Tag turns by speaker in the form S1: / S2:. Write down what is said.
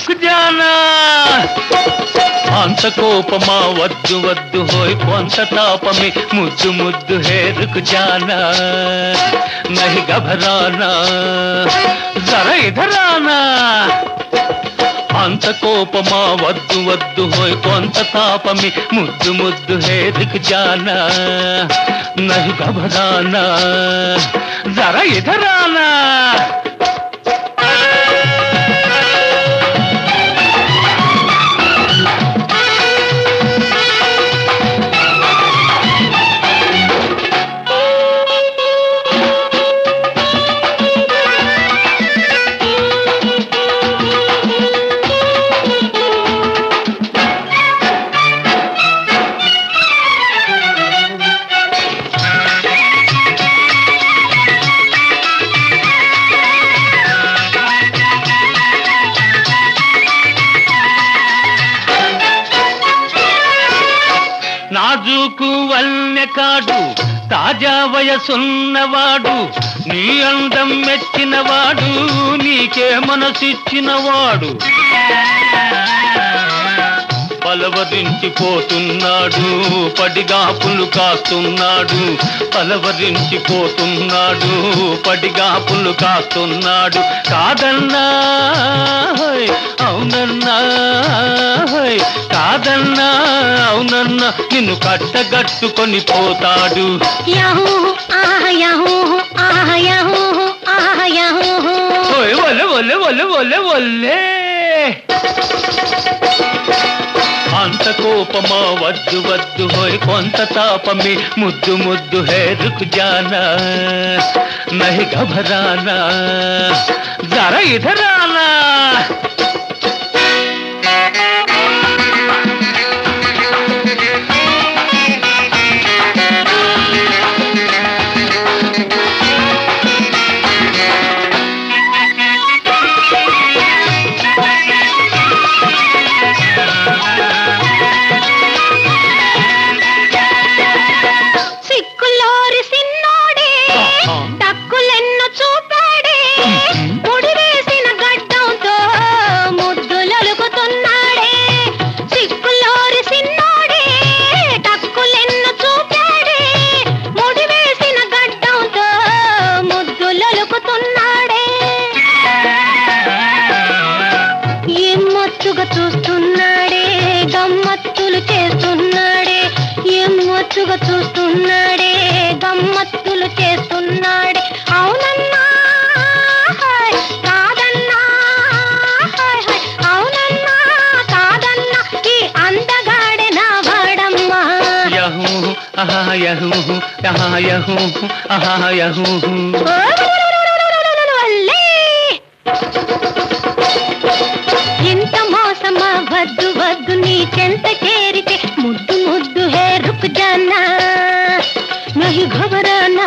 S1: రుక్ జానా అంత కోపమా వద్దు వద్దు హోయ్ కొంత తాపమే ముద్దు ముద్దు హే రుక్ జానా నహి ఘబరానా జరా ఇధర్ ఆనా అంత కోపమా వద్దు వద్దు హోయ్ కొంత తాపమే ముద్దు ముద్దు హే రుక్ జానా నహి ఘబరానా జరా ఇధర్ ఆనా నాజూకు వల్నెకాడు తాజా వయసున్నవాడు నీ అందం మెచ్చినవాడు నీకే మనసిచ్చినవాడు పలవరించిపోతున్నాడు పడిగాపులు కాస్తున్నాడు పలవరించిపోతున్నాడు పడిగాపులు కాస్తున్నాడు కాదన్నా అవునన్నా కాదన్నా అవునన్నా నిన్ను కట్టగట్టుకొని పోతాడు ఒలే ఒలే ఒలే ఒలే ఒలే అంత కోపమా వద్దు వద్దు హోయ్ కొంత తాపమే ముద్దు ముద్దు హే రుక్ జానా నహి ఘబరానా జరా ఇధర్ ఆనా చూస్తున్నాడే గమ్మత్తులు చేస్తున్నాడే ఎమ్మొచ్చుగా చూస్తున్నాడే గమ్మత్తులు చేస్తున్నాడే అవునన్నా కాదన్నా అవునన్నా కాదన్నా ఈ అందగాడే నా వాడమ్మా యహూ ఆహా యహూ ఆహా యహూ ఆహా యహూ ఇంత మోసమా వద్దు వద్దు నీ చెంత చేరితే ముద్దు ముద్దు హే రుక్ జానా నహి ఘబరానా